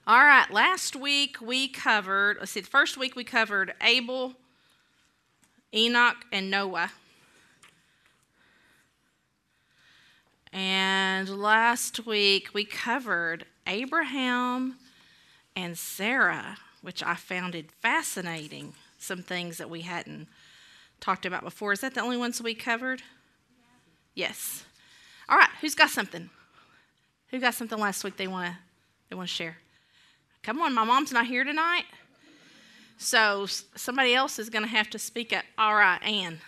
All right, last week we covered, the first week we covered Abel, Enoch, and Noah. And last week we covered Abraham and Sarah, which I found fascinating. Some things that we hadn't talked about before. Is that the only ones we covered? Yeah. Yes. All right, who's got something? Who got something last week they want to share? Come on, my mom's not here tonight. So somebody else is going to have to speak up. All right, Ann.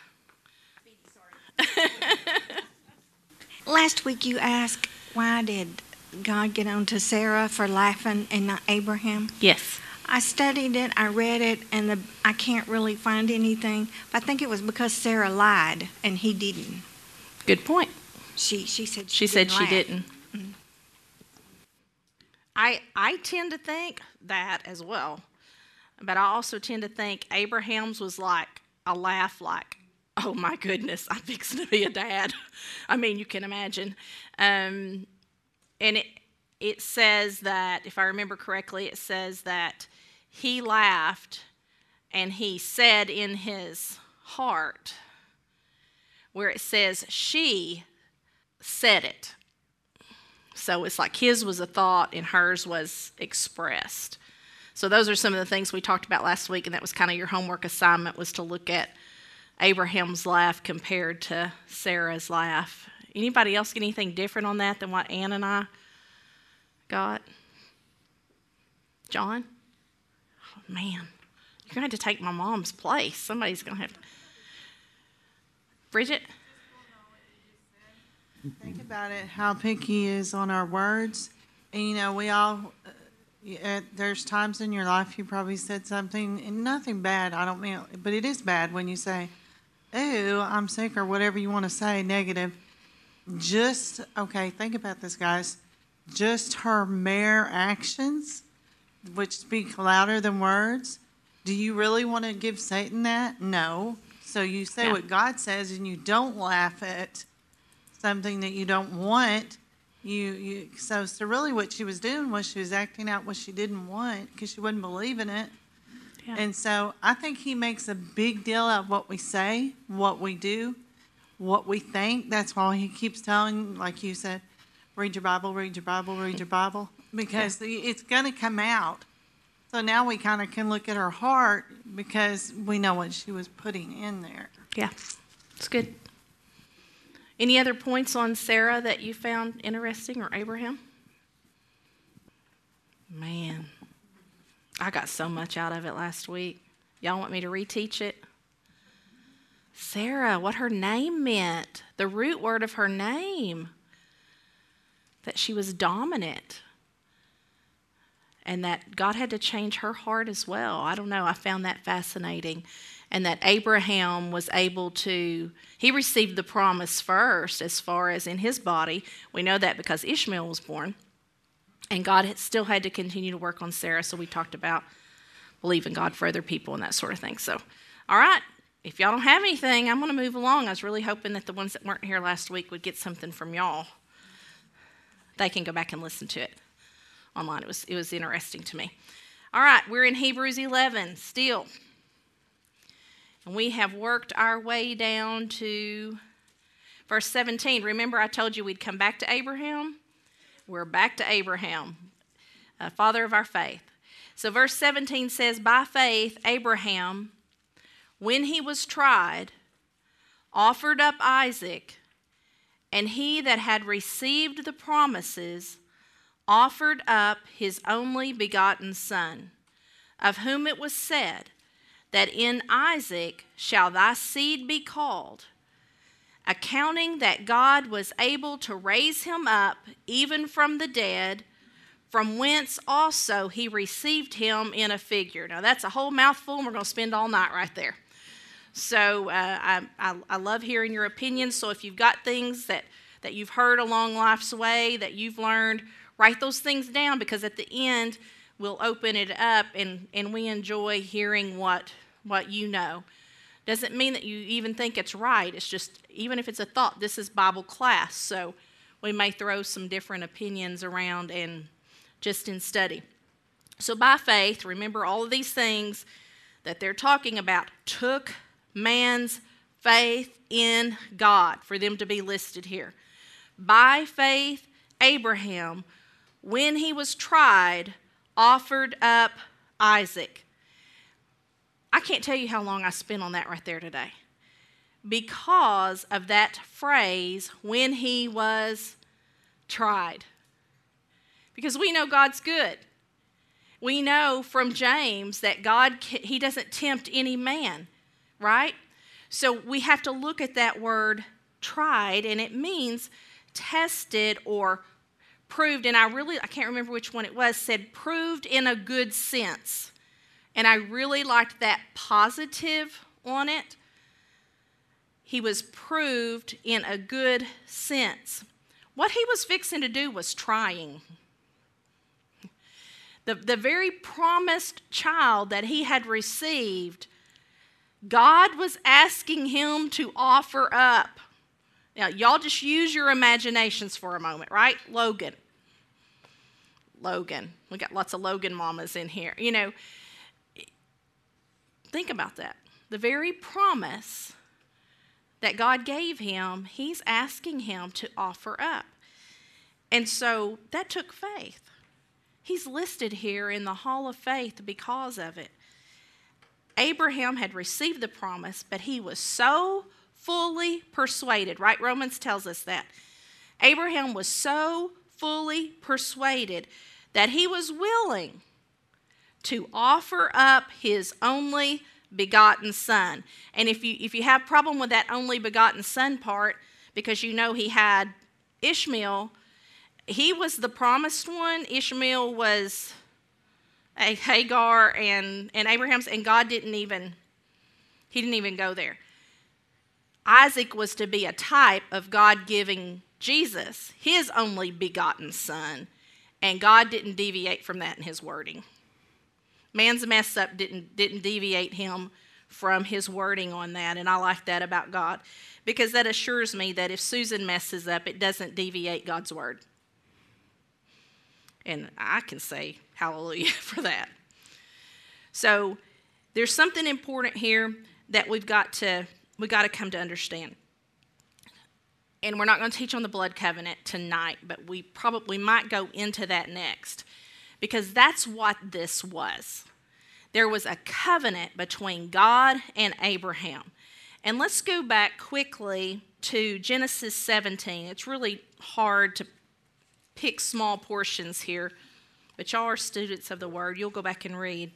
Last week you asked, why did God get on to Sarah for laughing and not Abraham? Yes. I studied it, I read it, and I can't really find anything. But I think it was because Sarah lied and he didn't. Good point. She said she didn't. Mm-hmm. I tend to think that as well. But I also tend to think Abraham's was like a laugh like, oh my goodness, I'm fixing to be a dad. I mean, you can imagine. And it says that, if I remember correctly, it says that he laughed and he said in his heart, where it says she said it. So it's like his was a thought and hers was expressed. So those are some of the things we talked about last week, and that was kind of your homework assignment, was to look at Abraham's laugh compared to Sarah's laugh. Anybody else get anything different on that than what Ann and I got? John? Oh, man, you're going to have to take my mom's place. Somebody's going to have to. Bridget? Think about it, how picky he is on our words. And, we all, there's times in your life you probably said something, and nothing bad, I don't mean, but it is bad when you say, ooh, I'm sick, or whatever you want to say, negative. Think about this, guys. Just her mere actions, which speak louder than words. Do you really want to give Satan that? No. So you say what God says, and you don't laugh at something that you don't want. So really what she was doing was she was acting out what she didn't want because she wouldn't believe in it. Yeah. And so I think he makes a big deal out of what we say, what we do, what we think. That's why he keeps telling, like you said, read your Bible, read your Bible, read your Bible, because it's going to come out. So now we kind of can look at her heart because we know what she was putting in there. Yeah, it's good. Any other points on Sarah that you found interesting, or Abraham? Man, I got so much out of it last week. Y'all want me to reteach it? Sarah, what her name meant, the root word of her name, that she was dominant, and that God had to change her heart as well. I don't know, I found that fascinating. And that Abraham was able to, he received the promise first as far as in his body. We know that because Ishmael was born. And God still had to continue to work on Sarah. So we talked about believing God for other people and that sort of thing. So, all right, if y'all don't have anything, I'm going to move along. I was really hoping that the ones that weren't here last week would get something from y'all. They can go back and listen to it online. It was interesting to me. All right, we're in Hebrews 11 still. And we have worked our way down to verse 17. Remember I told you we'd come back to Abraham? We're back to Abraham, father of our faith. So verse 17 says, by faith Abraham, when he was tried, offered up Isaac, and he that had received the promises offered up his only begotten son, of whom it was said, that in Isaac shall thy seed be called, accounting that God was able to raise him up even from the dead, from whence also he received him in a figure. Now that's a whole mouthful, and we're going to spend all night right there. So I love hearing your opinions. So if you've got things that you've heard along life's way, that you've learned, write those things down, because at the end we'll open it up, and we enjoy hearing what you know. Doesn't mean that you even think it's right. It's just, even if it's a thought, this is Bible class, so we may throw some different opinions around and just in study. So by faith, remember all of these things that they're talking about took man's faith in God for them to be listed here. By faith, Abraham, when he was tried, offered up Isaac. I can't tell you how long I spent on that right there today because of that phrase, when he was tried. Because we know God's good. We know from James that God, he doesn't tempt any man, right? So we have to look at that word tried, and it means tested or proved. And I can't remember which one it was, said proved in a good sense. And I really liked that positive on it. He was proved in a good sense. What he was fixing to do was trying. The very promised child that he had received, God was asking him to offer up. Now, y'all just use your imaginations for a moment, right? Logan. We got lots of Logan mamas in here. You know, think about that. The very promise that God gave him, he's asking him to offer up. And so that took faith. He's listed here in the hall of faith because of it. Abraham had received the promise, but he was so fully persuaded, right? Romans tells us that. Abraham was so fully persuaded that he was willing to offer up his only begotten son. And if you have a problem with that only begotten son part, because you know he had Ishmael, he was the promised one. Ishmael was a Hagar and Abraham's, and God didn't even go there. Isaac was to be a type of God giving Jesus, his only begotten son, and God didn't deviate from that in his wording. Man's mess up didn't deviate him from his wording on that, and I like that about God, because that assures me that if Susan messes up, it doesn't deviate God's word. And I can say hallelujah for that. So there's something important here that we got to come to understand. And we're not going to teach on the blood covenant tonight, but we probably might go into that next, because that's what this was. There was a covenant between God and Abraham. And let's go back quickly to Genesis 17. It's really hard to pick small portions here, but y'all are students of the word. You'll go back and read.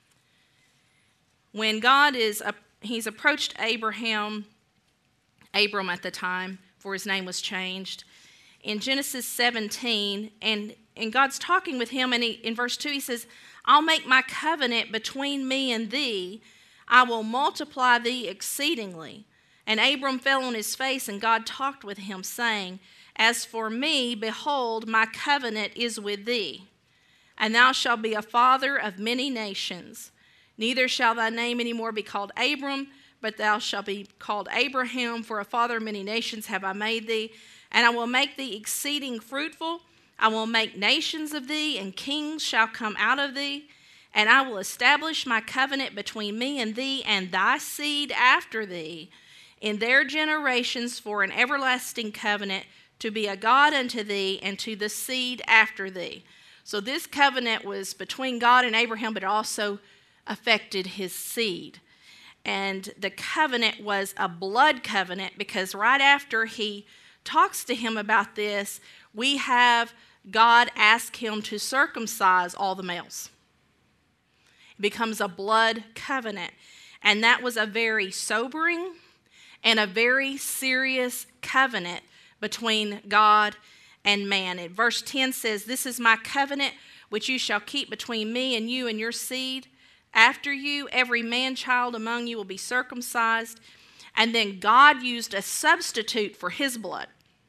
When he's approached Abram at the time, for his name was changed, in Genesis 17, and God's talking with him, and in verse 2 he says, I'll make my covenant between me and thee. I will multiply thee exceedingly. And Abram fell on his face, and God talked with him, saying, As for me, behold, my covenant is with thee, and thou shalt be a father of many nations. Neither shall thy name any more be called Abram, but thou shalt be called Abraham, for a father of many nations have I made thee. And I will make thee exceeding fruitful. I will make nations of thee, and kings shall come out of thee. And I will establish my covenant between me and thee and thy seed after thee in their generations for an everlasting covenant, to be a God unto thee and to the seed after thee. So this covenant was between God and Abraham, but it also affected his seed. And the covenant was a blood covenant, because right after he talks to him about this, we have God ask him to circumcise all the males. It becomes a blood covenant. And that was a very sobering and a very serious covenant between God and man. And verse 10 says, This is my covenant which you shall keep between me and you and your seed. After you, every man-child among you will be circumcised. And then God used a substitute for his blood.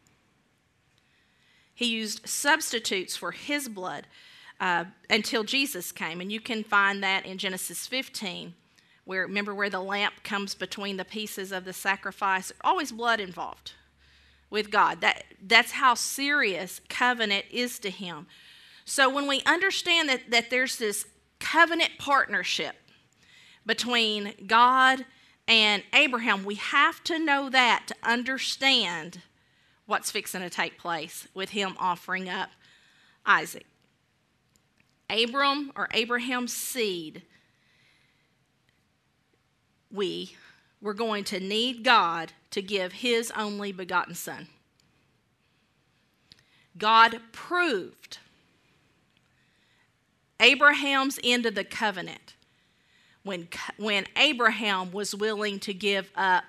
He used substitutes for his blood until Jesus came. And you can find that in Genesis 15, where the lamp comes between the pieces of the sacrifice. Always blood involved with God. That's how serious covenant is to him. So when we understand that there's this covenant partnership between God and Abraham, we have to know that to understand what's fixing to take place with him offering up Isaac. Abram, or Abraham's seed, we're going to need God to give his only begotten son. God proved Abraham's end of the covenant when Abraham was willing to give up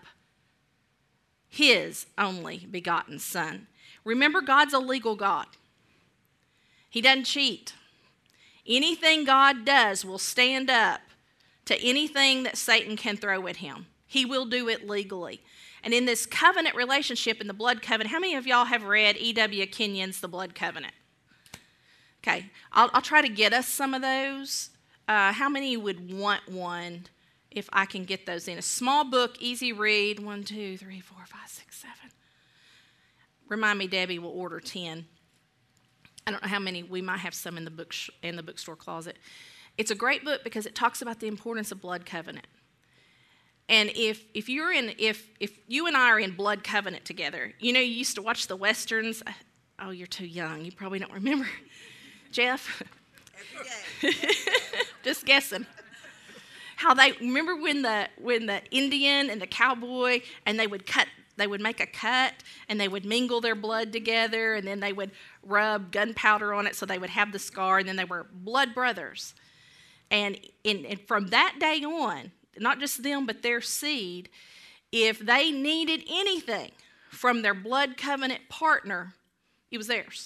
his only begotten son. Remember, God's a legal God. He doesn't cheat. Anything God does will stand up to anything that Satan can throw at him. He will do it legally. And in this covenant relationship, in the blood covenant, how many of y'all have read E.W. Kenyon's The Blood Covenant? Okay, I'll try to get us some of those. How many would want one if I can get those in? A small book, easy read, 1, 2, 3, 4, 5, 6, 7. Remind me, Debbie will order 10. I don't know how many. We might have some in the bookstore closet. It's a great book because it talks about the importance of blood covenant. And if you and I are in blood covenant together, you used to watch the Westerns. Oh, you're too young. You probably don't remember. Jeff? Every day. Just guessing. How they remember when the Indian and the cowboy, and they would make a cut and they would mingle their blood together, and then they would rub gunpowder on it so they would have the scar, and then they were blood brothers. And from that day on, not just them but their seed, if they needed anything from their blood covenant partner, it was theirs.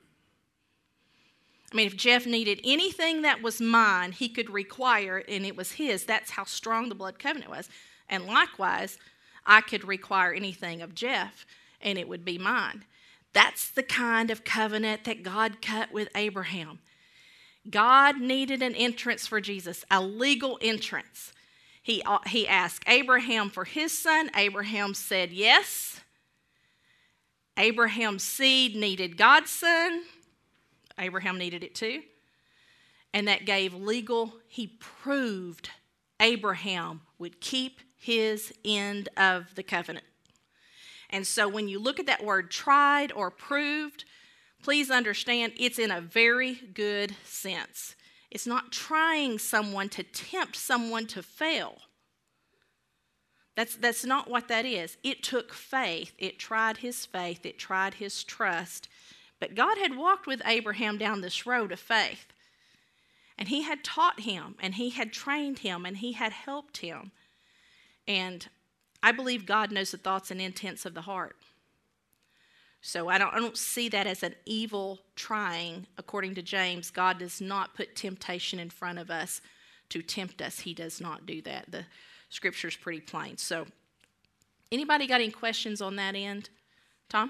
I mean, if Jeff needed anything that was mine, he could require it, and it was his. That's how strong the blood covenant was. And likewise, I could require anything of Jeff, and it would be mine. That's the kind of covenant that God cut with Abraham. God needed an entrance for Jesus, a legal entrance. He asked Abraham for his son. Abraham said yes. Abraham's seed needed God's son. Abraham needed it too. And that gave he proved Abraham would keep his end of the covenant. And so when you look at that word tried or proved, please understand it's in a very good sense. It's not trying someone to tempt someone to fail. That's not what that is. It took faith. It tried his faith. It tried his trust. But God had walked with Abraham down this road of faith. And he had taught him, and he had trained him, and he had helped him. And I believe God knows the thoughts and intents of the heart. So I don't see that as an evil trying. According to James, God does not put temptation in front of us to tempt us. He does not do that. The scripture's pretty plain. So anybody got any questions on that end? Tom?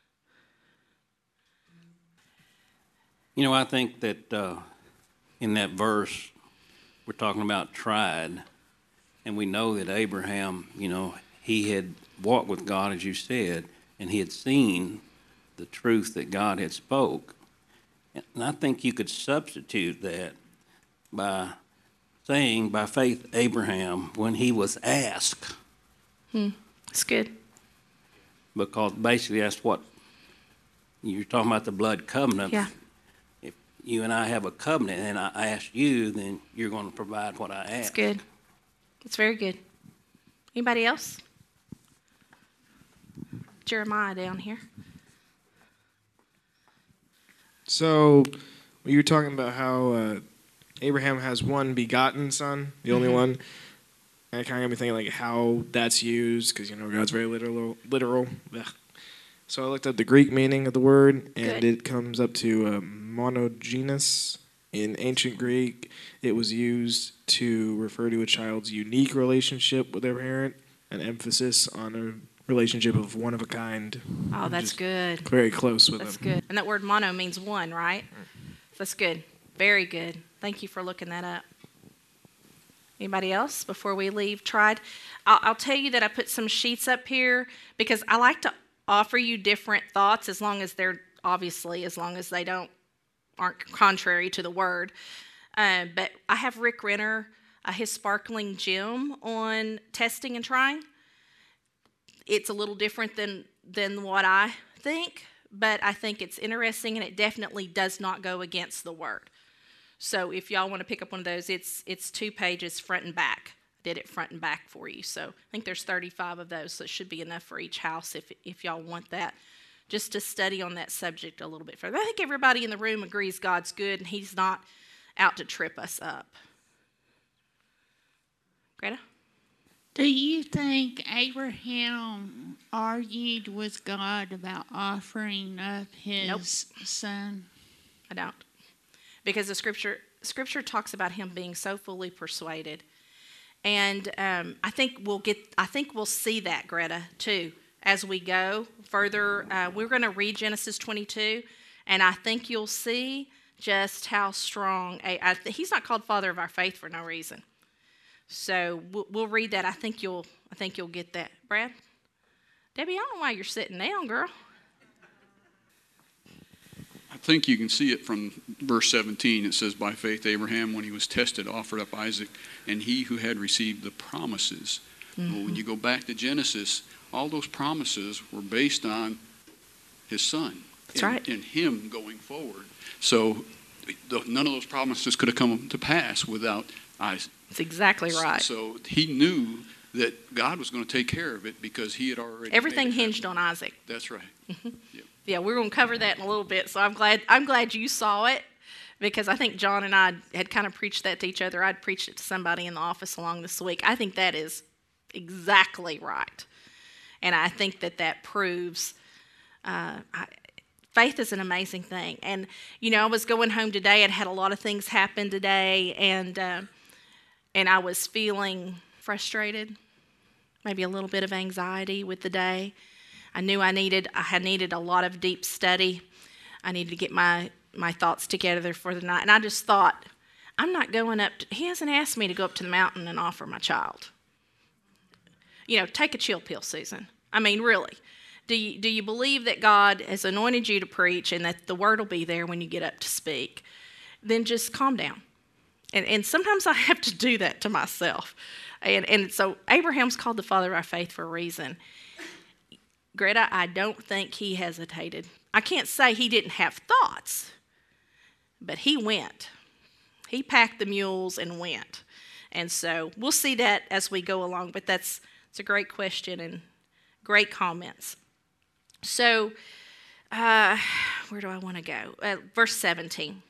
I think that in that verse, we're talking about tried, and we know that Abraham, he had walked with God, as you said, and he had seen the truth that God had spoke. And I think you could substitute that by saying, by faith, Abraham, when he was asked. It's good. Because basically that's what you're talking about, the blood covenant. Yeah. If you and I have a covenant and I ask you, then you're going to provide what I ask. It's good. It's very good. Anybody else? Jeremiah down here. So, you were talking about how Abraham has one begotten son, the only one. And it kind of got me thinking like how that's used, because God's very literal. Ugh. So I looked up the Greek meaning of the word, and it comes up to monogenes. In ancient Greek, it was used to refer to a child's unique relationship with their parent, an emphasis on a relationship of one of a kind. Oh, that's good. Very close with them. That's good. And that word mono means one, right? That's good. Very good. Thank you for looking that up. Anybody else before we leave tried? I'll tell you that I put some sheets up here because I like to offer you different thoughts as long as they don't aren't contrary to the word. But I have Rick Renner, his Sparkling Gem on testing and trying. It's a little different than what I think, but I think it's interesting, and it definitely does not go against the word. So if y'all want to pick up one of those, it's 2 pages front and back. I did it front and back for you. So I think there's 35 of those, so it should be enough for each house if y'all want that, just to study on that subject a little bit further. I think everybody in the room agrees God's good, and he's not out to trip us up. Greta? Do you think Abraham argued with God about offering up his son? I don't. Because the scripture talks about him being so fully persuaded. And I think we'll see that, Greta, too, as we go further. We're going to read Genesis 22, and I think you'll see just how strong. He's not called father of our faith for no reason. So we'll read that. I think you'll get that. Brad? Debbie, I don't know why you're sitting down, girl. I think you can see it from verse 17. It says, by faith Abraham, when he was tested, offered up Isaac, and he who had received the promises. Mm-hmm. Well, when you go back to Genesis, all those promises were based on his son. That's right. And him going forward. So none of those promises could have come to pass without Isaac. That's exactly right. So he knew that God was going to take care of it because he had already everything hinged on Isaac. That's right. Mm-hmm. Yep. Yeah, we're going to cover that in a little bit. So I'm glad you saw it, because I think John and I had kind of preached that to each other. I'd preached it to somebody in the office along this week. I think that is exactly right, and I think that proves faith is an amazing thing. And I was going home today. I'd had a lot of things happen today, and I was feeling frustrated, maybe a little bit of anxiety with the day. I knew I had needed a lot of deep study. I needed to get my thoughts together for the night. And I just thought, I'm not going up. He hasn't asked me to go up to the mountain and offer my child. Take a chill pill, Susan. I mean, really. Do you believe that God has anointed you to preach and that the word will be there when you get up to speak? Then just calm down. And sometimes I have to do that to myself. And so Abraham's called the father of our faith for a reason. Greta, I don't think he hesitated. I can't say he didn't have thoughts, but he went. He packed the mules and went. And so we'll see that as we go along, but it's a great question and great comments. So where do I want to go? Verse 17.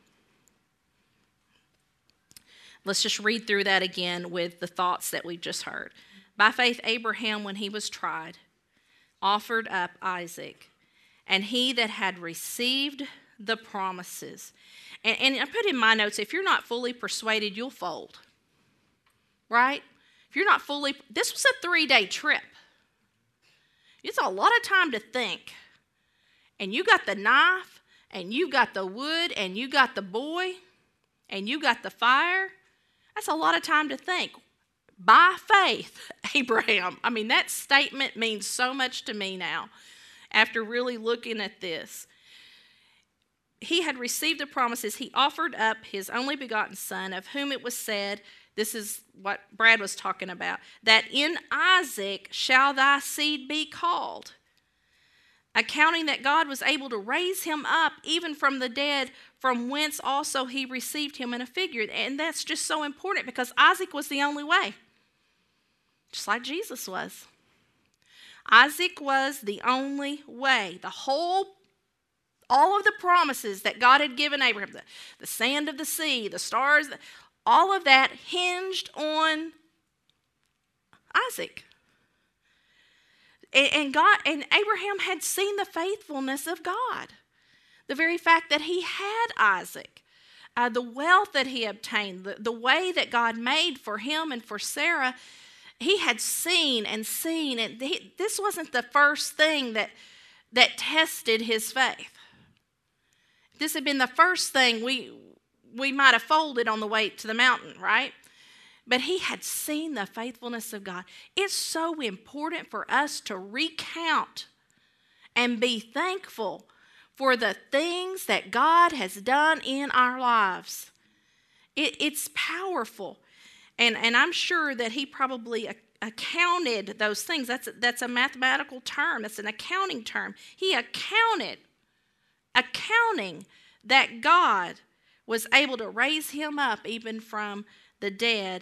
Let's just read through that again with the thoughts that we've just heard. By faith, Abraham, when he was tried, offered up Isaac, and he that had received the promises. And I put in my notes, if you're not fully persuaded, you'll fold. Right? If you're not fully, this was a 3-day trip. It's a lot of time to think. And you got the knife, and you got the wood, and you got the boy, and you got the fire. That's a lot of time to think. By faith, Abraham. I mean, that statement means so much to me now after really looking at this. He had received the promises. He offered up his only begotten son, of whom it was said, this is what Brad was talking about, that in Isaac shall thy seed be called, accounting that God was able to raise him up even from the dead, from whence also he received him in a figure. And that's just so important, because Isaac was the only way. Just like Jesus was. Isaac was the only way. All of the promises that God had given Abraham, the sand of the sea, the stars, all of that hinged on Isaac. And Abraham had seen the faithfulness of God. The very fact that he had Isaac, the wealth that he obtained, the way that God made for him and for Sarah, he had seen. And this wasn't the first thing that tested his faith. This had been the first thing we might have folded on the way to the mountain, right? But he had seen the faithfulness of God. It's so important for us to recount and be thankful for the things that God has done in our lives. It's powerful. And I'm sure that he probably accounted those things. That's a mathematical term. That's an accounting term. He accounting that God was able to raise him up even from the dead.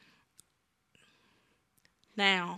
Now,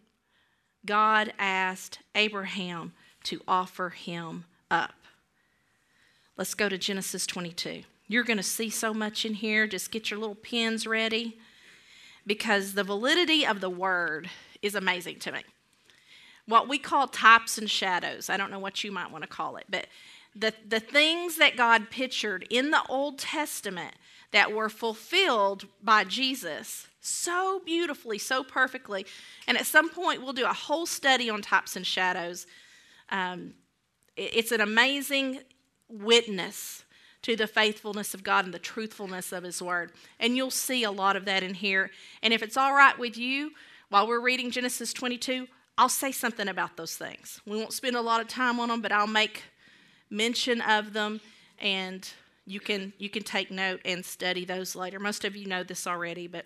God asked Abraham to offer him up. Let's go to Genesis 22. You're going to see so much in here. Just get your little pens ready, because the validity of the word is amazing to me. What we call types and shadows, I don't know what you might want to call it, but the things that God pictured in the Old Testament that were fulfilled by Jesus so beautifully, so perfectly. And at some point, we'll do a whole study on types and shadows. It's an amazing witness to the faithfulness of God and the truthfulness of his word. And you'll see a lot of that in here. And if it's all right with you, while we're reading Genesis 22, I'll say something about those things. We won't spend a lot of time on them, but I'll make mention of them, and you can take note and study those later. Most of you know this already, but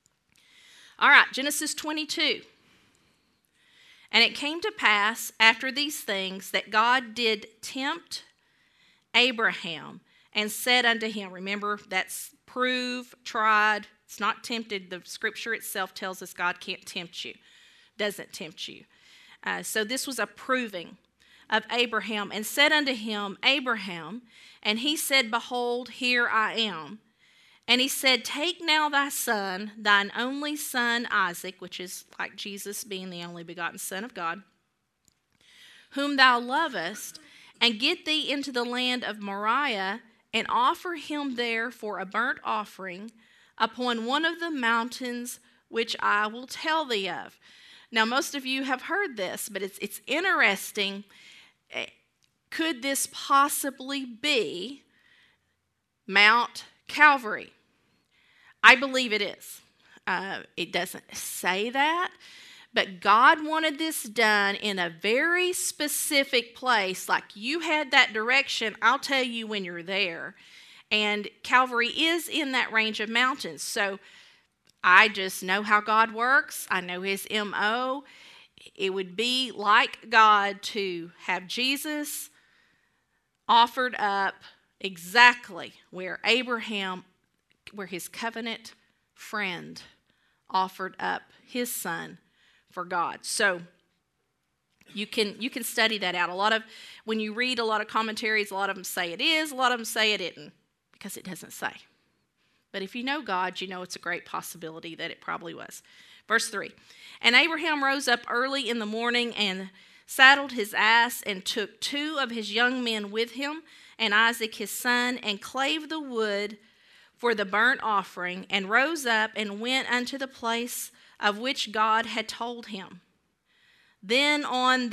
all right, Genesis 22. And it came to pass after these things that God did tempt Abraham and said unto him, remember, that's prove, tried. It's not tempted. The scripture itself tells us God can't tempt you, doesn't tempt you. So this was a proving of Abraham, and said unto him, Abraham, and he said, behold, here I am. And he said, take now thy son, thine only son Isaac, which is like Jesus being the only begotten Son of God, whom thou lovest, and get thee into the land of Moriah, and offer him there for a burnt offering upon one of the mountains which I will tell thee of. Now, most of you have heard this, but it's interesting. Could this possibly be Mount Calvary? I believe it is. It doesn't say that, but God wanted this done in a very specific place. Like you had that direction, I'll tell you when you're there. And Calvary is in that range of mountains. So I just know how God works. I know his M.O. It would be like God to have Jesus offered up exactly where Abraham, where his covenant friend offered up his son for God. So you can study that out. When you read a lot of commentaries, a lot of them say it is, a lot of them say it isn't, because it doesn't say. But if you know God, you know it's a great possibility that it probably was. Verse 3, and Abraham rose up early in the morning and saddled his ass and took 2 of his young men with him and Isaac his son, and clave the wood for the burnt offering, and rose up and went unto the place of which God had told him. Then and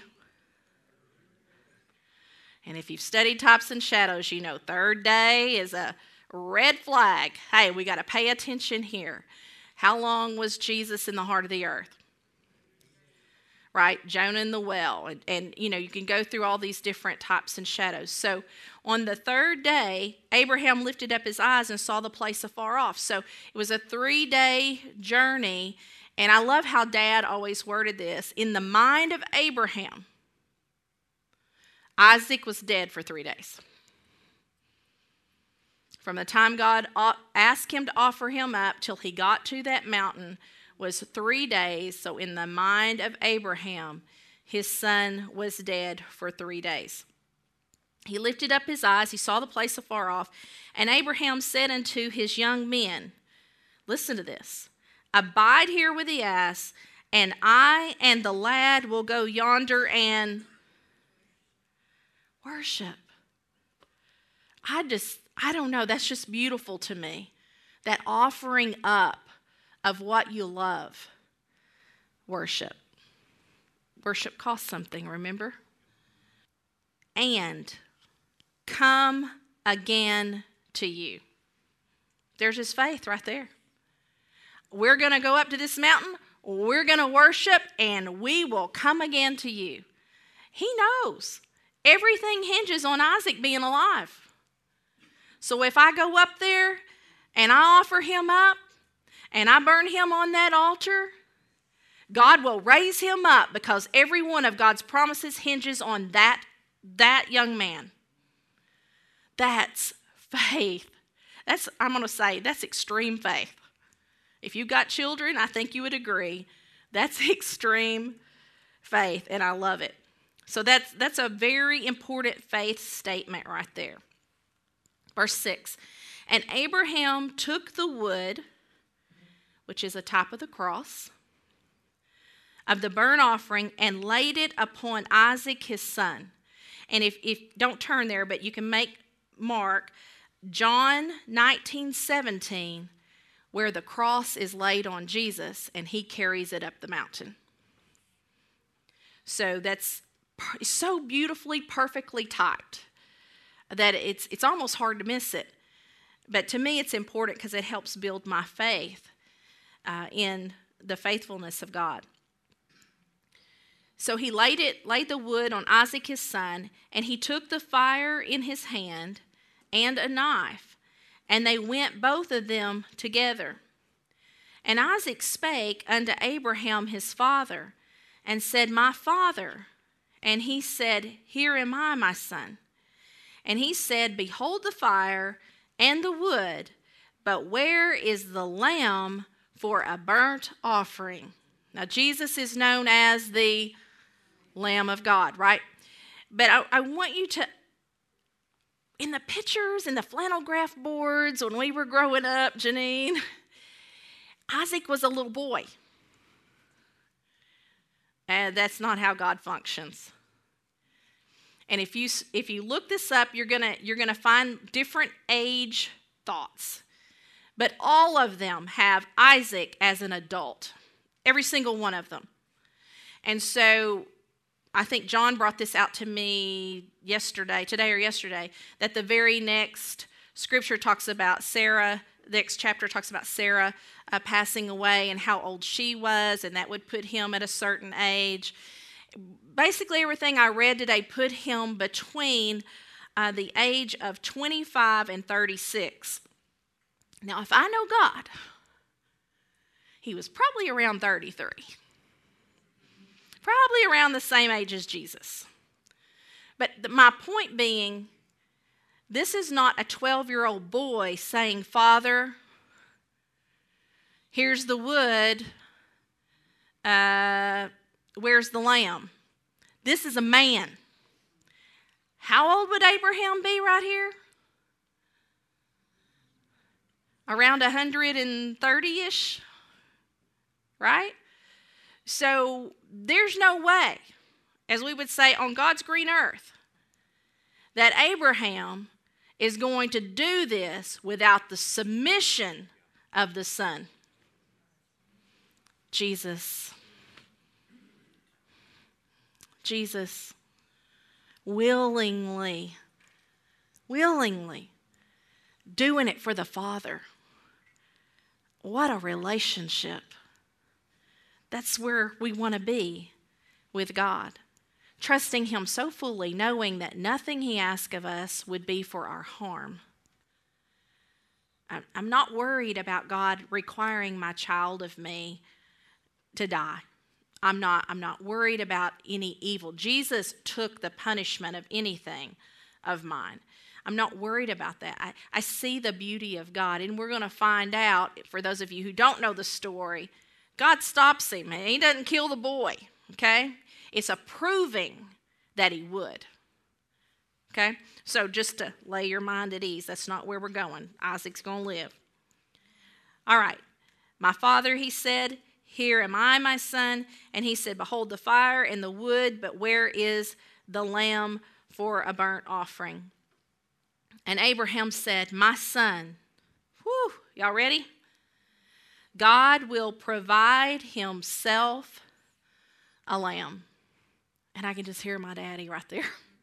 if you've studied types and shadows, you know 3rd day is a red flag. Hey, we got to pay attention here. How long was Jesus in the heart of the earth? Right? Jonah in the well. And you can go through all these different types and shadows. So on the 3rd day, Abraham lifted up his eyes and saw the place afar off. So it was a 3-day journey. And I love how Dad always worded this. In the mind of Abraham, Isaac was dead for 3 days. From the time God asked him to offer him up till he got to that mountain was 3 days. So in the mind of Abraham, his son was dead for 3 days. He lifted up his eyes, he saw the place afar off, and Abraham said unto his young men, listen to this, abide here with the ass, and I and the lad will go yonder and worship. I don't know, that's just beautiful to me. That offering up of what you love. Worship. Worship costs something, remember? And come again to you. There's his faith right there. We're going to go up to this mountain, we're going to worship, and we will come again to you. He knows. Everything hinges on Isaac being alive. So if I go up there and I offer him up and I burn him on that altar, God will raise him up because every one of God's promises hinges on that young man. That's faith. I'm going to say, that's extreme faith. If you've got children, I think you would agree. That's extreme faith, and I love it. So that's a very important faith statement right there. Verse 6, and Abraham took the wood, which is a type of the cross, of the burnt offering, and laid it upon Isaac his son. And if don't turn there, but you can make mark John 19:17, where the cross is laid on Jesus and he carries it up the mountain. So that's so beautifully, perfectly typed that it's almost hard to miss it. But to me, it's important because it helps build my faith in the faithfulness of God. So he laid the wood on Isaac his son, and he took the fire in his hand and a knife, and they went both of them together. And Isaac spake unto Abraham his father, and said, My father. And he said, Here am I, my son. And he said, Behold the fire and the wood, but where is the lamb for a burnt offering? Now Jesus is known as the Lamb of God, right? But I want you to, in the pictures, in the flannel graph boards when we were growing up, Janine, Isaac was a little boy. And that's not how God functions. And if you look this up, you're gonna find different age thoughts. But all of them have Isaac as an adult. Every single one of them. And so I think John brought this out to me today or yesterday, that the very next scripture talks about Sarah, the next chapter talks about Sarah passing away and how old she was, and that would put him at a certain age. Basically, everything I read today put him between the age of 25 and 36. Now, if I know God, he was probably around 33. Probably around the same age as Jesus. But my point being, this is not a 12-year-old boy saying, Father, here's the wood, where's the lamb? This is a man. How old would Abraham be right here? Around 130-ish, right? So there's no way, as we would say on God's green earth, that Abraham is going to do this without the submission of the Son, Jesus. Jesus willingly doing it for the Father. What a relationship. That's where we want to be with God. Trusting him so fully, knowing that nothing he asks of us would be for our harm. I'm not worried about God requiring my child of me to die. I'm not worried about any evil. Jesus took the punishment of anything of mine. I'm not worried about that. I see the beauty of God, and we're going to find out, for those of you who don't know the story, God stops him, and he doesn't kill the boy, okay? It's a proving that he would, okay? So just to lay your mind at ease, that's not where we're going. Isaac's going to live. All right. My father, he said, Here am I, my son. And he said, Behold the fire and the wood, but where is the lamb for a burnt offering? And Abraham said, My son, whew, y'all ready? God will provide himself a lamb. And I can just hear my daddy right there.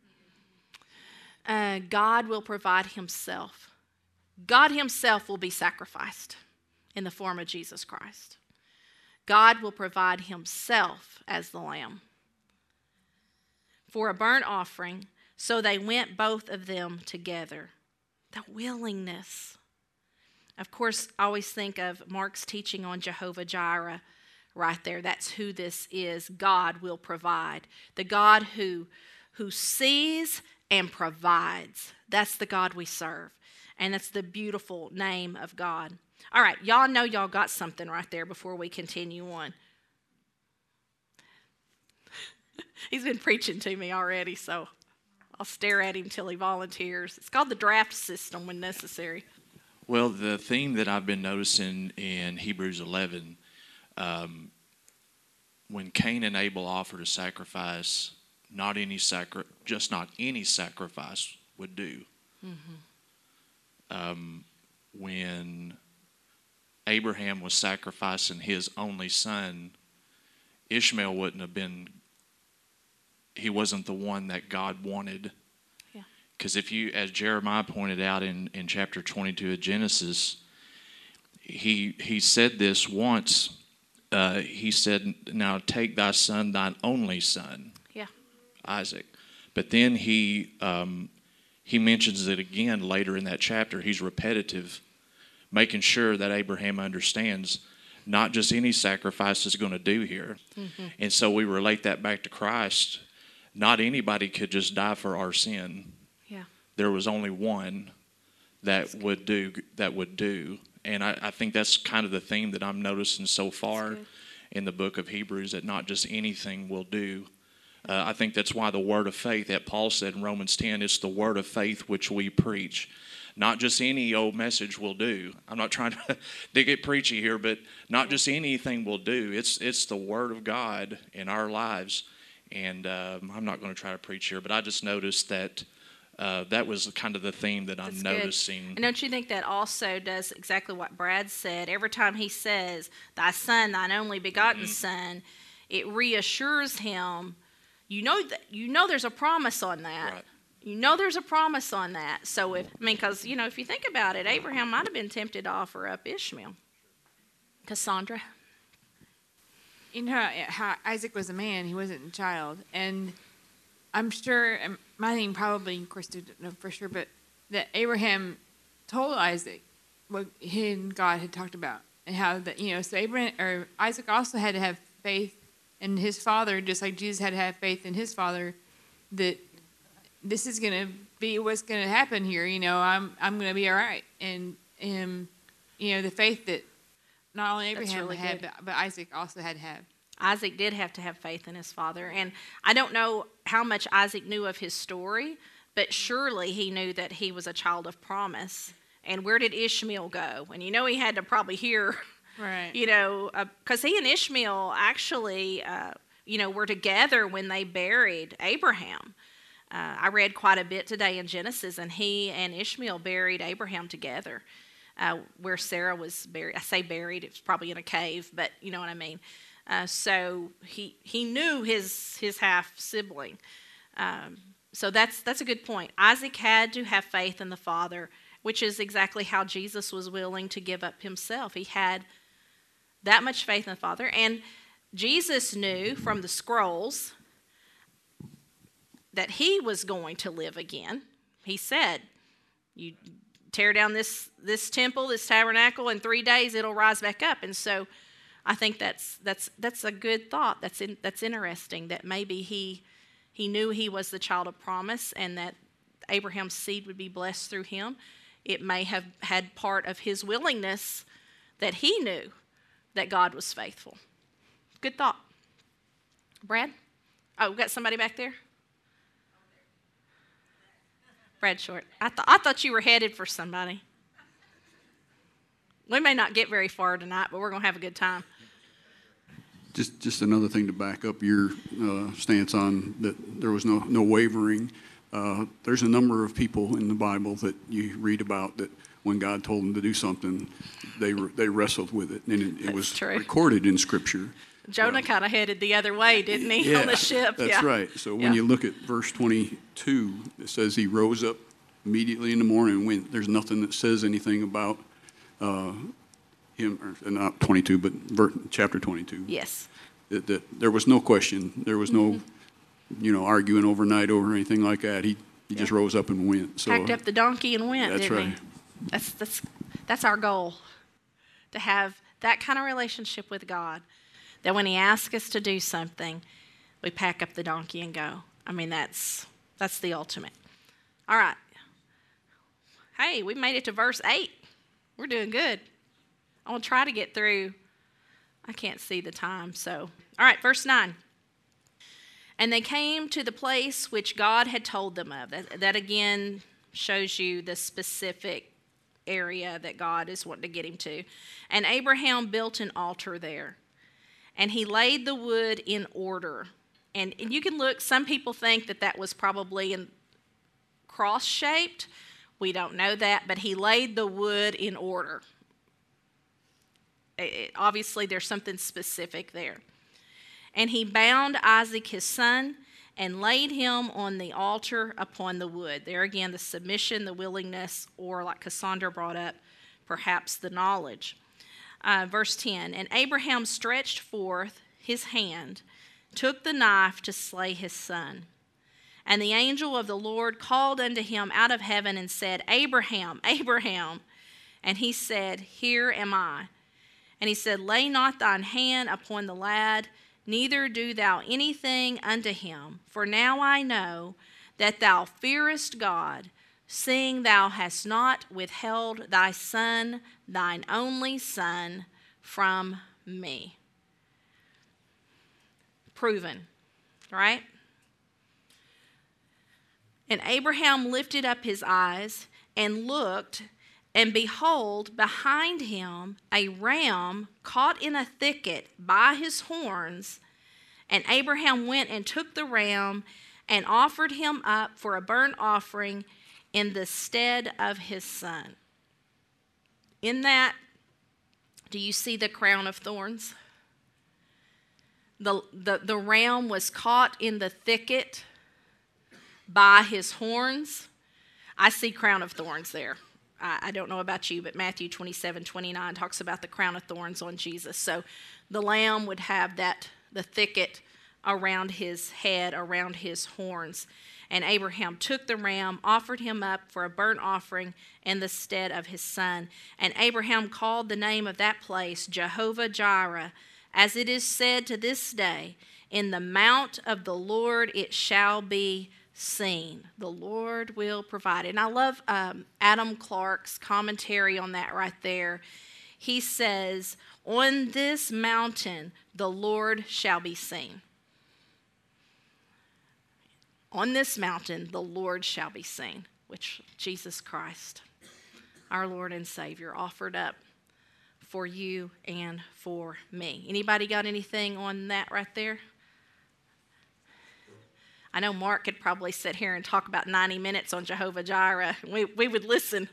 God will provide himself. God himself will be sacrificed in the form of Jesus Christ. God will provide himself as the lamb for a burnt offering, So they went both of them together. The willingness. Of course, I always think of Mark's teaching on Jehovah Jireh right there. That's who this is. God will provide. The God who sees and provides. That's the God we serve. And that's the beautiful name of God. All right, y'all know y'all got something right there before we continue on. He's been preaching to me already, so I'll stare at him till he volunteers. It's called the draft system when necessary. Well, the theme that I've been noticing in Hebrews 11, when Cain and Abel offered a sacrifice, not any sacrifice would do. Mm-hmm. When Abraham was sacrificing his only son, Ishmael wouldn't have been. He wasn't the one that God wanted. Because if you, as Jeremiah pointed out in chapter 22 of Genesis, he said this once. He said, "Now take thy son, thine only son, Isaac." But then he mentions it again later in that chapter. He's repetitive, making sure that Abraham understands not just any sacrifice is going to do here. Mm-hmm. And so we relate that back to Christ. Not anybody could just die for our sin. Yeah. There was only one that would do. And I think that's kind of the theme that I'm noticing so far in the book of Hebrews, that not just anything will do. I think that's why the word of faith that Paul said in Romans 10, it's the word of faith which we preach. Not just any old message will do. I'm not trying to get preachy here, but not just anything will do. It's the word of God in our lives. And I'm not going to try to preach here, but I just noticed that that was kind of the theme that I'm noticing. And don't you think that also does exactly what Brad said? Every time he says, "Thy son, thine only begotten mm-hmm. son," it reassures him. You know there's a promise on that. Right. You know there's a promise on that. So because if you think about it, Abraham might have been tempted to offer up Ishmael. Cassandra. You know how Isaac was a man, he wasn't a child. And I'm sure, my thing probably, of course, didn't know for sure, but that Abraham told Isaac what he and God had talked about. And how that, so Isaac also had to have faith in his father, just like Jesus had to have faith in his father, that this is going to be what's going to happen here. I'm going to be all right. And, the faith that not only Abraham really had, but Isaac also had to have. Isaac did have to have faith in his father. And I don't know how much Isaac knew of his story, but surely he knew that he was a child of promise. And where did Ishmael go? And he had to probably hear, right? Because he and Ishmael actually, were together when they buried Abraham. I read quite a bit today in Genesis, and he and Ishmael buried Abraham together. Where Sarah was buried. I say buried, it was probably in a cave, but you know what I mean. So he knew his half sibling. So that's a good point. Isaac had to have faith in the Father, which is exactly how Jesus was willing to give up himself. He had that much faith in the Father. And Jesus knew from the scrolls that he was going to live again. He said, "You tear down this temple, this tabernacle, in 3 days it'll rise back up." And so I think that's a good thought. That's interesting, that maybe he knew he was the child of promise and that Abraham's seed would be blessed through him. It may have had part of his willingness that he knew that God was faithful. Good thought. Brad? Oh, we got somebody back there? Brad Short. I thought you were headed for somebody. We may not get very far tonight, but we're going to have a good time. Just another thing to back up your stance on that there was no wavering. There's a number of people in the Bible that you read about that when God told them to do something, they wrestled with it, and it was true. Recorded in Scripture. Jonah kind of headed the other way, didn't he, on the ship? That's right. So when you look at verse 22, it says he rose up immediately in the morning and went. There's nothing that says anything about him, or not 22, but chapter 22. Yes. That there was no question. There was no arguing overnight over anything like that. He just rose up and went. So Packed up the donkey and went, that's didn't right. he? That's our goal, to have that kind of relationship with God, that when he asks us to do something, we pack up the donkey and go. I mean, that's the ultimate. All right. Hey, we made it to verse 8. We're doing good. I will try to get through. I can't see the time, so. All right, verse 9. And they came to the place which God had told them of. That again shows you the specific area that God is wanting to get him to. And Abraham built an altar there. And he laid the wood in order. And you can look, some people think that was probably cross-shaped. We don't know that, but he laid the wood in order. Obviously, there's something specific there. And he bound Isaac his son and laid him on the altar upon the wood. There again, the submission, the willingness, or like Cassandra brought up, perhaps the knowledge. Verse 10, and Abraham stretched forth his hand, took the knife to slay his son. And the angel of the Lord called unto him out of heaven and said, Abraham, Abraham. And he said, Here am I. And he said, Lay not thine hand upon the lad, neither do thou anything unto him. For now I know that thou fearest God, seeing thou hast not withheld thy son, thine only son, from me. Proven, right? And Abraham lifted up his eyes and looked, and behold, behind him a ram caught in a thicket by his horns. And Abraham went and took the ram and offered him up for a burnt offering in the stead of his son. In that, do you see the crown of thorns? The ram was caught in the thicket by his horns. I see crown of thorns there. I don't know about you, but Matthew 27:29 talks about the crown of thorns on Jesus. So the lamb would have the thicket around his head, around his horns. And Abraham took the ram, offered him up for a burnt offering in the stead of his son. And Abraham called the name of that place Jehovah Jireh, as it is said to this day, in the mount of the Lord it shall be seen. The Lord will provide. And I love Adam Clark's commentary on that right there. He says, on this mountain the Lord shall be seen. On this mountain the Lord shall be seen, which Jesus Christ, our Lord and Savior, offered up for you and for me. Anybody got anything on that right there? I know Mark could probably sit here and talk about 90 minutes on Jehovah Jireh. We would listen.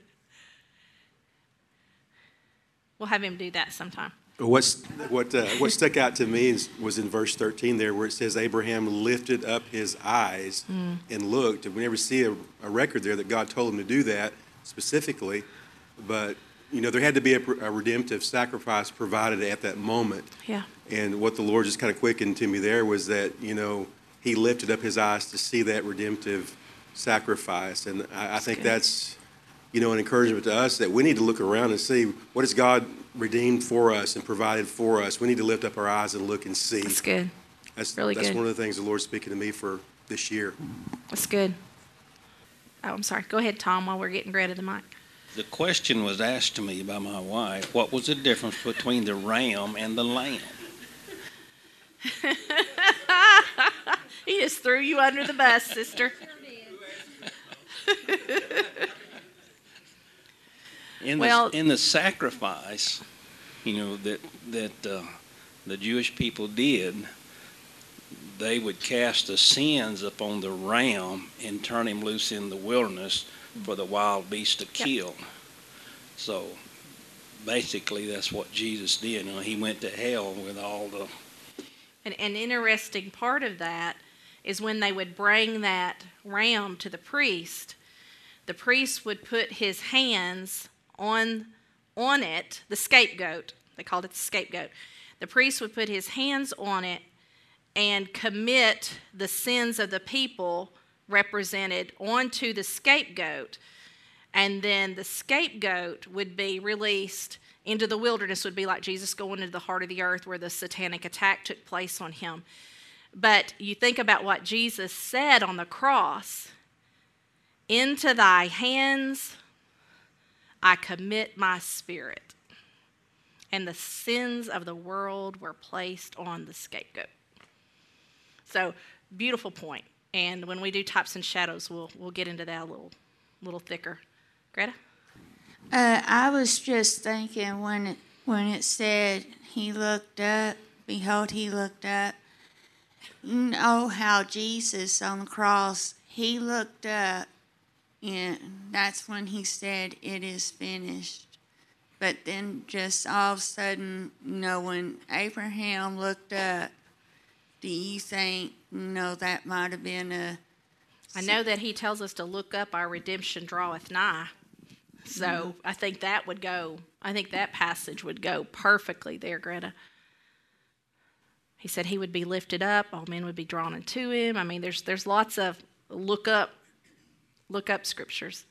We'll have him do that sometime. What stuck out to me was in verse 13 there, where it says Abraham lifted up his eyes and looked. And we never see a record there that God told him to do that specifically. But, there had to be a redemptive sacrifice provided at that moment. Yeah. And what the Lord just kind of quickened to me there was that, he lifted up his eyes to see that redemptive sacrifice. And I think that's, an encouragement to us that we need to look around and see what has God redeemed for us and provided for us. We need to lift up our eyes and look and see. That's good. That's really good. That's one of the things the Lord's speaking to me for this year. That's good. Oh, I'm sorry. Go ahead, Tom, while we're getting rid of the mic. The question was asked to me by my wife, what was the difference between the ram and the lamb? He just threw you under the bus, sister. In the sacrifice, that the Jewish people did, they would cast the sins upon the ram and turn him loose in the wilderness for the wild beast to kill. So basically, that's what Jesus did. He went to hell with all the. An interesting part of that is when they would bring that ram to the priest would put his hands on it, the scapegoat. They called it the scapegoat. The priest would put his hands on it and commit the sins of the people represented onto the scapegoat. And then the scapegoat would be released into the wilderness, would be like Jesus going into the heart of the earth where the satanic attack took place on him. But you think about what Jesus said on the cross, into thy hands I commit my spirit. And the sins of the world were placed on the scapegoat. So, beautiful point. And when we do types and shadows, we'll get into that a little thicker. Greta? I was just thinking when it said he looked up, behold, he looked up. You know how Jesus on the cross, he looked up, and that's when he said, it is finished. But then just all of a sudden, when Abraham looked up, do you think, that might have been I know that he tells us to look up, our redemption draweth nigh. So I think that passage would go perfectly there, Greta. He said he would be lifted up, all men would be drawn into him. I mean, there's lots of look up scriptures.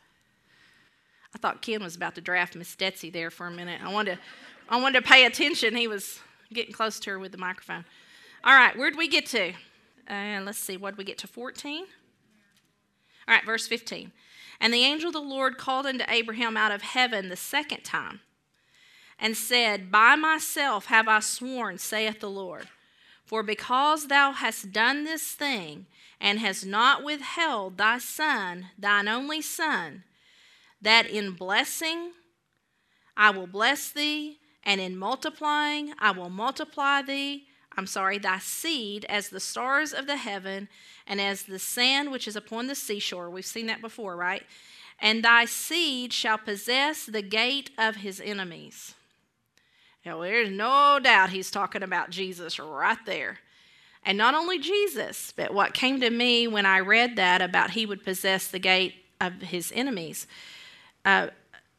I thought Ken was about to draft Miss Stetsy there for a minute. I wanted to pay attention. He was getting close to her with the microphone. All right, where'd we get to? Let's see, what did we get to, 14? All right, verse 15. And the angel of the Lord called unto Abraham out of heaven the second time, and said, By myself have I sworn, saith the Lord, for because thou hast done this thing, and hast not withheld thy son, thine only son, that in blessing I will bless thee, and in multiplying I will multiply thy seed as the stars of the heaven, and as the sand which is upon the seashore. We've seen that before, right? And thy seed shall possess the gate of his enemies. Now, there's no doubt he's talking about Jesus right there. And not only Jesus, but what came to me when I read that about he would possess the gate of his enemies. The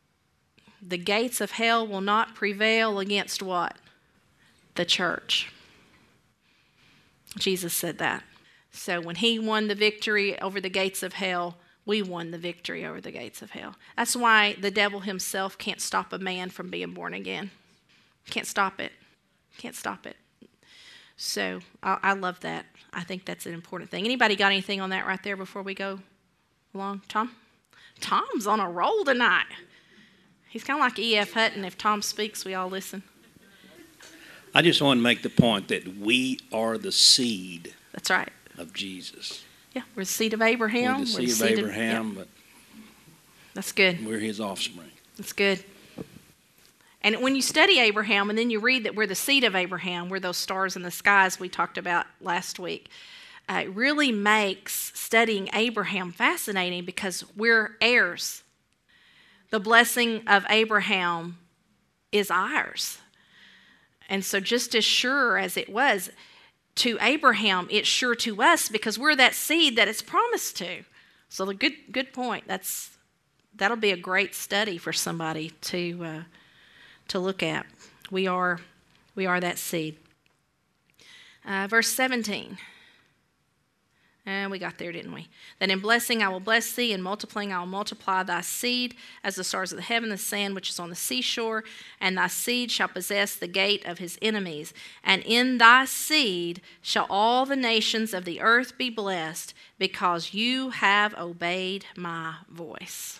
gates of hell will not prevail against what? The church. Jesus said that. So when he won the victory over the gates of hell, we won the victory over the gates of hell. That's why the devil himself can't stop a man from being born again. Can't stop it. Can't stop it. So I love that. I think that's an important thing. Anybody got anything on that right there before we go along? Tom? Tom's on a roll tonight. He's kind of like E.F. Hutton. If Tom speaks, we all listen. I just want to make the point that we are the seed. That's right. Of Jesus. Yeah, we're the seed of Abraham. We're the seed of Abraham, but that's good. We're his offspring. That's good. And when you study Abraham and then you read that we're the seed of Abraham, we're those stars in the skies we talked about last week, it really makes studying Abraham fascinating because we're heirs. The blessing of Abraham is ours. And so just as sure as it was to Abraham, it's sure to us because we're that seed that it's promised to. So the good point. That'll be a great study for somebody to look at. We are that seed. Verse 17. And we got there, didn't we? That in blessing I will bless thee, and multiplying I will multiply thy seed as the stars of the heaven, the sand which is on the seashore, and thy seed shall possess the gate of his enemies. And in thy seed shall all the nations of the earth be blessed, because you have obeyed my voice.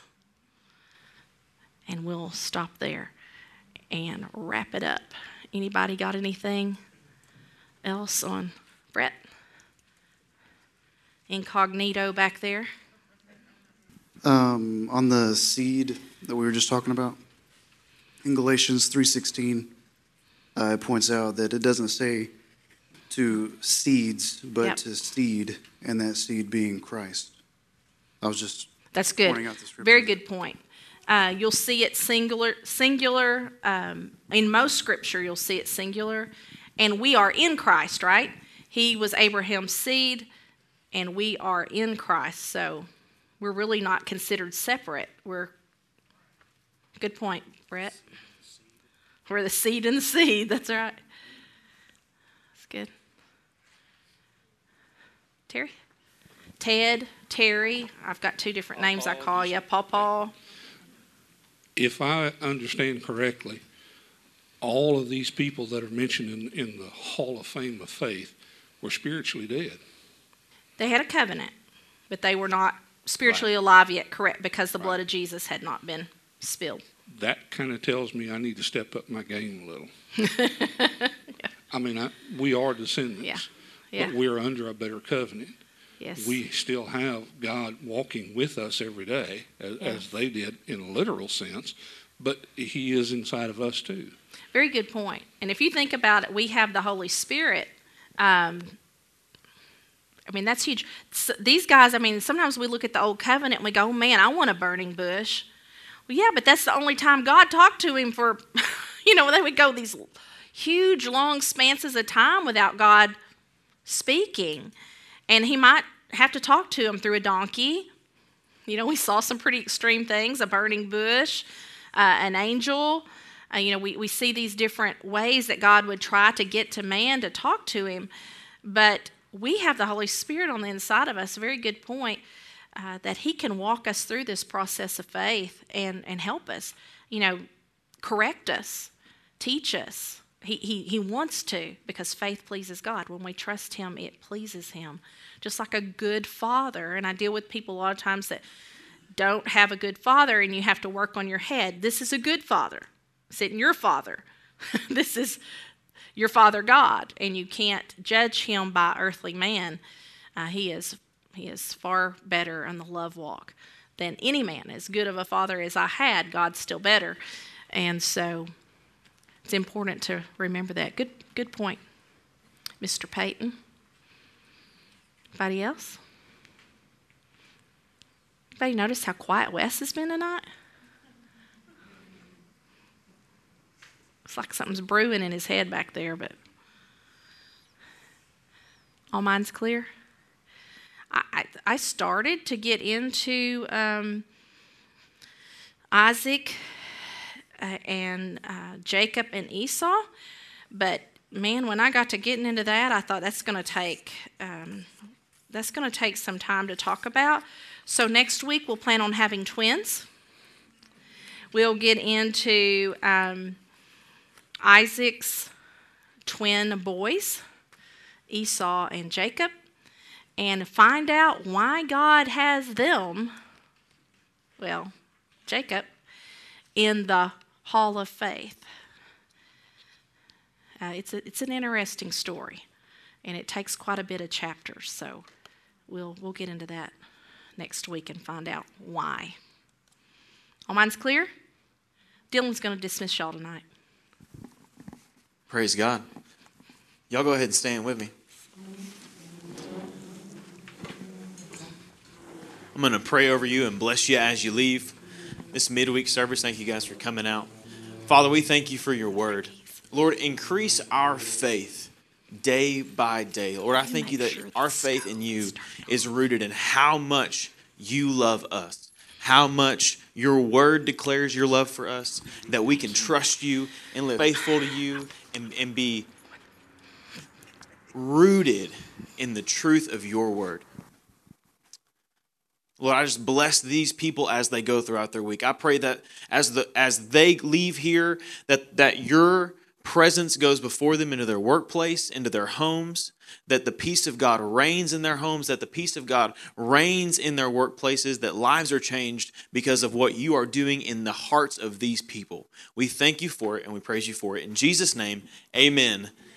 And we'll stop there and wrap it up. Anybody got anything else on Brett? Incognito back there. On the seed that we were just talking about, in Galatians 3:16, it points out that it doesn't say to seeds, but to seed, and that seed being Christ. I was just pointing out the scripture. Very good point. You'll see it singular. In most scripture, you'll see it singular. And we are in Christ, right? He was Abraham's seed, and we are in Christ. So we're really not considered separate. Good point, Brett. We're the seed in the seed. That's right. That's good. Terry? Ted, Terry. I've got two different names I call you. Paw. If I understand correctly, all of these people that are mentioned in the Hall of Fame of Faith were spiritually dead. They had a covenant, but they were not spiritually alive yet, correct, because the blood of Jesus had not been spilled. That kind of tells me I need to step up my game a little. I mean, we are descendants, but we're under a better covenant. Yes. We still have God walking with us every day, as they did in a literal sense, but he is inside of us too. Very good point. And if you think about it, we have the Holy Spirit. I mean, that's huge. So these guys, I mean, sometimes we look at the Old Covenant and we go, oh, man, I want a burning bush. Well, yeah, but that's the only time God talked to him for, they would go these huge, long spanses of time without God speaking. And he might have to talk to him through a donkey. We saw some pretty extreme things, a burning bush, an angel. We see these different ways that God would try to get to man to talk to him. But we have the Holy Spirit on the inside of us. Very good point, that he can walk us through this process of faith and help us, correct us, teach us. He wants to, because faith pleases God. When we trust him, it pleases him. Just like a good father. And I deal with people a lot of times that don't have a good father, and you have to work on your head. This is a good father. It's in your father. This is your Father God, and you can't judge him by earthly man. He is far better on the love walk than any man. As good of a father as I had, God's still better. And so it's important to remember that. Good point, Mr. Payton. Anybody else? Anybody notice how quiet Wes has been tonight? It's like something's brewing in his head back there, but all minds clear? I started to get into Isaac and Jacob and Esau, but man, when I got to getting into that, I thought that's going to take some time to talk about. So next week we'll plan on having twins. We'll get into Isaac's twin boys, Esau and Jacob, and find out why God has them, Jacob, in the Hall of Faith. It's an interesting story, and it takes quite a bit of chapters, so we'll get into that next week and find out why. All minds clear? Dylan's going to dismiss y'all tonight. Praise God. Y'all go ahead and stand with me. I'm going to pray over you and bless you as you leave this midweek service. Thank you guys for coming out. Father, we thank you for your word. Lord, increase our faith day by day. Lord, I thank you that our faith in you is rooted in how much you love us, how much your word declares your love for us, that we can trust you and live faithful to you and be rooted in the truth of your word. Lord, I just bless these people as they go throughout their week. I pray that as they leave here, that your presence goes before them into their workplace, into their homes, that the peace of God reigns in their homes, that the peace of God reigns in their workplaces, that lives are changed because of what you are doing in the hearts of these people. We thank you for it and we praise you for it. In Jesus' name, amen